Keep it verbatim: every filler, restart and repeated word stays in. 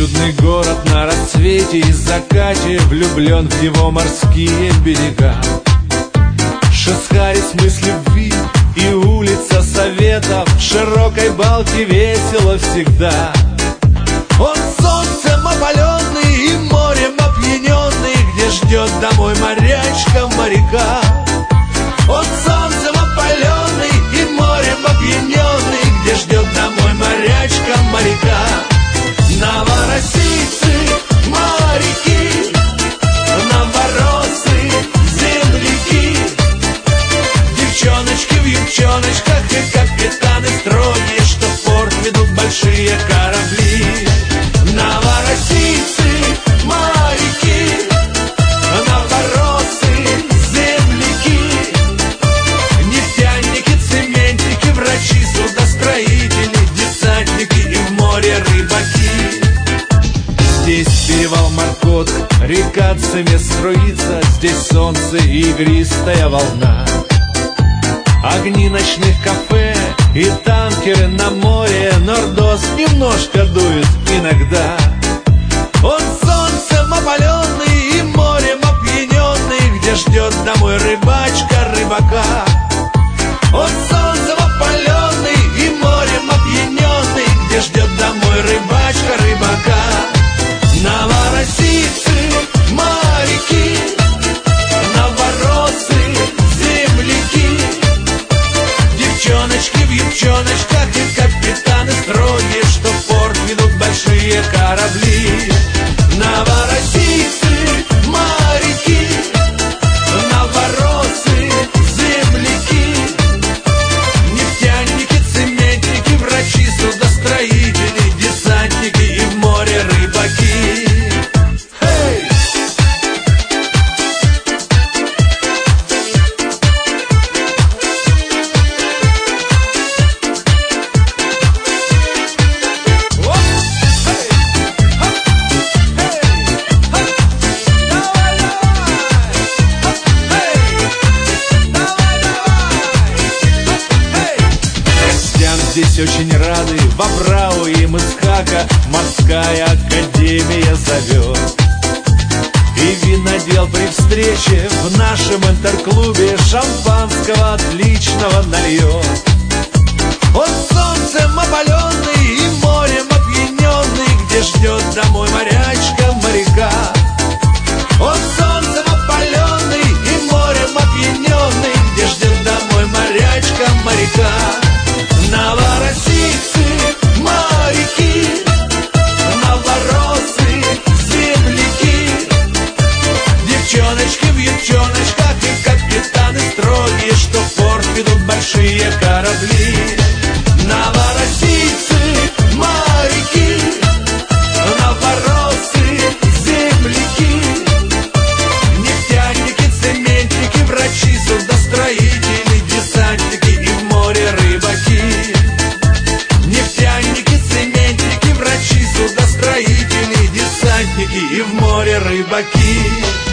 чудный город на рассвете и закате, влюблен в его морские берега. Шесхарис мысли любви и улица Советов, в широкой балке весело всегда. Он солнцем опаленный и морем опьяненный, где ждет домой морячка моряка. Он солнцем опаленный и морем опьяненный, где ждет домой морячка моряка. Новороссийцы, моряки, новороссы, земляки, девчоночки в юбчоночках и капитаны строгие, что в порт ведут большие корабли. Новороссийцы, моряки, новороссы, земляки, нефтяники, цементики, врачи, судостроители, десантники и в море рыбаки. Здесь перевал Маркот, река Цемес струится, здесь солнце и игристая волна. Огни ночных кафе и танкеры на море, нордост немножко дует иногда. Он солнцем опаленный и морем опьяненный, где ждет домой рыбачка рыбака. Он солнцем опаленный и морем опьяненный, где ждет домой рыбачка рыбака. Новороссийцы, моряки, новороссы, земляки, девчоночки в юбчоночках и капитаны строгие, что в порт ведут большие корабли. Новороссийцы, моряки, новороссы, земляки, нефтяники, цементники, врачи, судостроители, десантники и в море рыбаки. Здесь очень рады в Абрау и Мысхака, морская академия зовет. И винодел при встрече в нашем интерклубе шампанского отличного нальет. Он солнцем опаленный и морем опьяненный, где ждет домой морячка моряка. Он солнцем опаленный и морем опьяненный, где ждет домой морячка моряка. Новороссийцы, моряки, новороссы, земляки, девчоночки в юбчоночках и капитаны строгие, что в порт ведут большие корабли. Новороссийцы, моряки, новороссы, земляки, нефтяники, цементники, врачи, судостроители, десантники и в море рыбаки. Нефтяники, цементники, врачи, судостроители, десантники и в море рыбаки.